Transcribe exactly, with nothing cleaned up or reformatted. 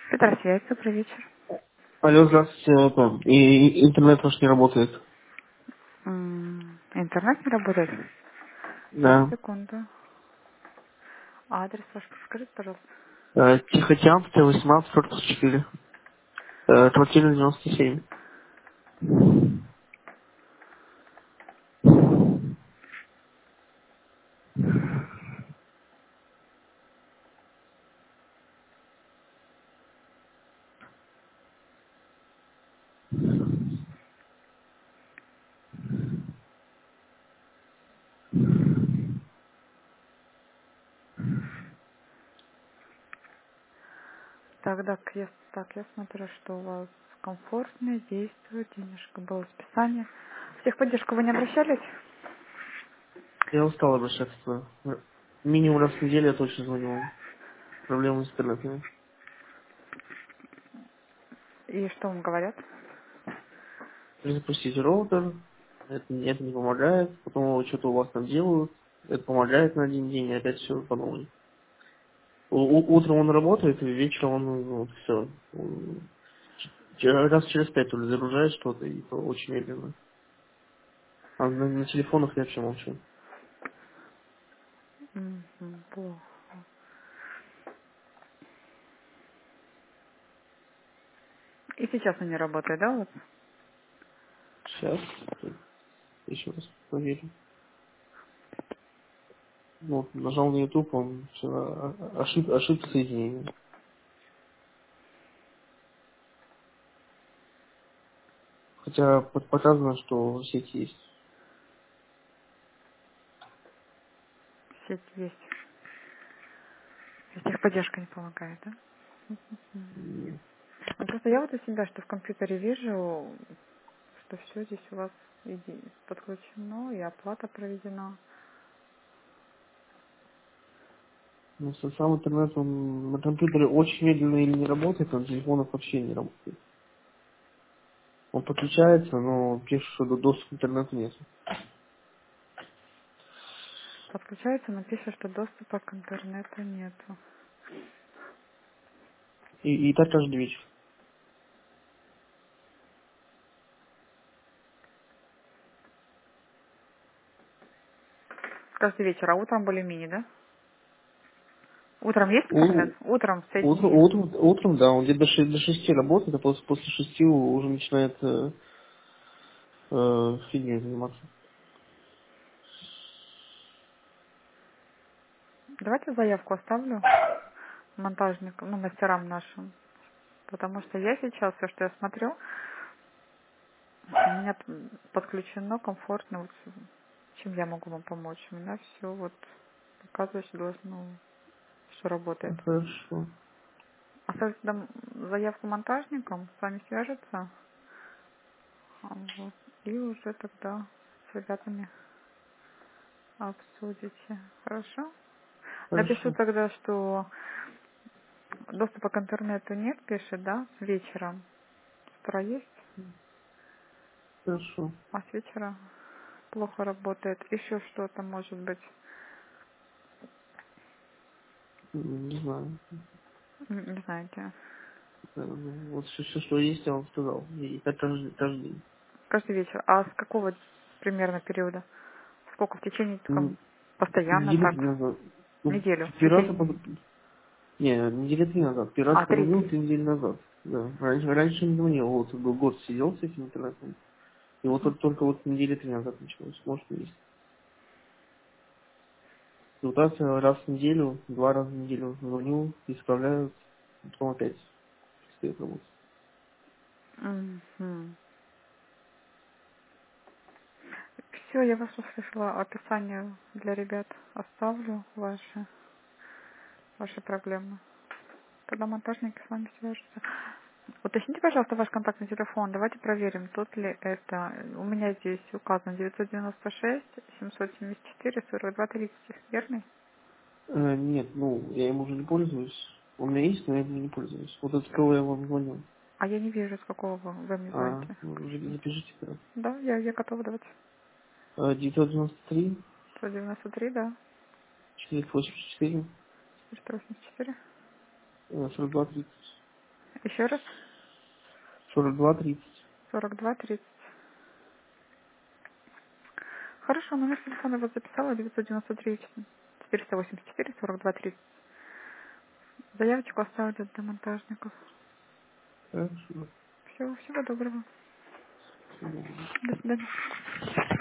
Петросвет, добрый вечер. Алло, здравствуйте. Это, и, и интернет ваш не работает. М, Интернет не работает? Сейчас, Да. секунду. Адрес ваш подскажите, пожалуйста. Э, Тихоокеанская, восемнадцать, корпус четыре. Э, квартира девяносто семь. Тогда к- я, так, я смотрю, что у вас комфортно действует, денежка было списание. В техподдержку вы не обращались? Я устал обращаться. Минимум раз в неделю я точно звоню вам. Проблемы с интернетом. И что вам говорят? Запустите роутер. Это, это не помогает. Потом что-то у вас там делают. Это помогает на один день, и опять все по новой. У- у- Утром он работает, и вечером он, ну, вот, все. Раз через пять то ли загружает что-то, и то очень медленно. А на, на телефонах я вообще молчу. Мгм, плохо. И сейчас он не работает, да, вот? Сейчас. Еще раз проверим. Вот, нажал на YouTube, он всё, а- а- ошиб, ошибка соединения. Хотя под- показано, что сеть есть. Сеть есть. И техподдержка не помогает, да? Мгм. Нет. Ну, просто я вот у себя, что в компьютере вижу, что все здесь у вас иди- подключено, и оплата проведена. Ну, с- сам интернет, он на компьютере очень медленно или не работает, а на телефонах вообще не работает. Он подключается, но пишет, что до- доступа к интернету нет. Подключается, но пишет, что доступа к интернету нету. И, и так каждый вечер. Каждый вечер, а утром более-менее, да? Утром есть интернет? У- Утром Утром, соединение. утром, утром, да, он где-то до, ши- до шести работает, а после, после шести уже начинает э, э, фигней заниматься. Давайте заявку оставлю монтажникам, ну, мастерам нашим. Потому что я сейчас, все, что я смотрю, у меня т- подключено комфортно. Вот, чем я могу вам помочь? У меня все вот показывает, что должно, что работает. Хорошо. Оставьте там заявку монтажникам, с вами свяжутся, а, вот, и уже тогда с ребятами обсудите. Хорошо? Напишу Хорошо. тогда, что доступа к интернету нет, пишет, да, вечером. С утра есть, Хорошо. а с вечера плохо работает. Еще что-то может быть. М, Не знаю. М, Не знаете. Э, ну, Вот все, все, что есть, я вам сказал. И так каждый, каждый день. Каждый вечер. А с какого примерно периода? Сколько в течение, М, там, постоянно Недели так? три назад. Ну, Неделю. В первый раз я течение... поз- Не, недели три назад. Первый раз А, три позвонил дня. три недели назад. Да. Раньше, раньше не звонил. Вот был год сидел с этим интернетом. И вот только, только вот недели три назад началось. Может, есть. И вот так я раз в неделю, два раза в неделю звоню, исправляют, потом опять перестает работать. Мгм. Все, я вас услышала. Описание для ребят оставлю ваши, ваши проблемы. Когда монтажники с вами свяжутся. Уточните, пожалуйста, ваш контактный телефон. Давайте проверим, тот ли это. У меня здесь указан девятьсот девяносто шесть семьсот семьдесят четыре сорок два тридцать. Верный? Э, нет, ну, я им уже не пользуюсь. У меня есть, но я им не пользуюсь. Вот от кого я вам звоню. А я не вижу, с какого вы, вы мне А, звоните. ну, за- запишите тогда. Да, я, я готова давать. Э, девятьсот девяносто три сто девяносто три, да. четыреста восемьдесят четыре четыреста восемьдесят четыре. э, сорок два тридцать. Еще раз. сорок два тридцать. сорок два тридцать. Хорошо, номер телефона я вас записала. девятьсот девяносто три четыреста восемьдесят четыре сорок два тридцать. Заявочку оставили для монтажников. Хорошо. Все, всего доброго. Всего доброго. До свидания.